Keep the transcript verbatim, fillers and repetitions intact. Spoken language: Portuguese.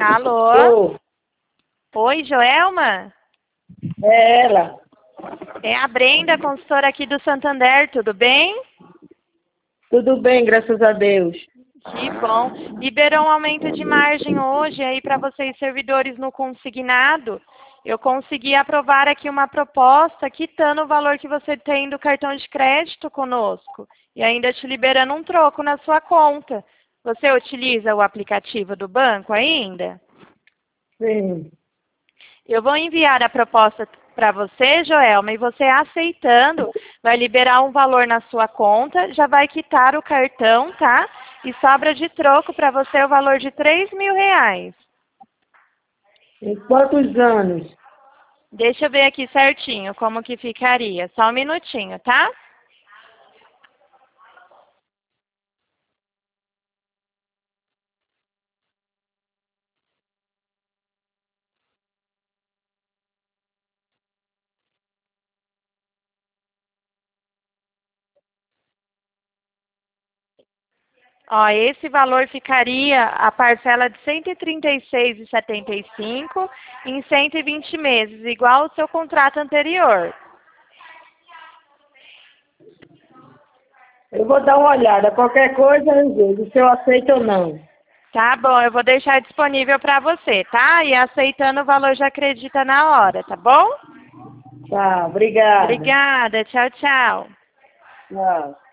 Alô? Ô, Oi, Joelma? é ela. É a Brenda, consultora aqui do Santander, tudo bem? Tudo bem, graças a Deus. Que bom. Liberou um aumento de margem hoje aí para vocês servidores no consignado. Eu consegui aprovar aqui uma proposta quitando o valor que você tem do cartão de crédito conosco e ainda te liberando um troco na sua conta. Você utiliza o aplicativo do banco ainda? Sim. Eu vou enviar a proposta para você, Joelma, e você aceitando, vai liberar um valor na sua conta, já vai quitar o cartão, tá? E sobra de troco para você o valor de três mil reais. Em quantos anos? Deixa eu ver aqui certinho como que ficaria. Só um minutinho, tá? Ó, esse valor ficaria a parcela de cento e trinta e seis reais e setenta e cinco centavos em cento e vinte meses, igual ao seu contrato anterior. Eu vou dar uma olhada. Qualquer coisa eu vejo se eu aceito ou não. Tá bom, eu vou deixar disponível para você, tá? E aceitando o valor já acredita na hora, tá bom? Tá, obrigada. Obrigada, tchau, tchau. Tchau.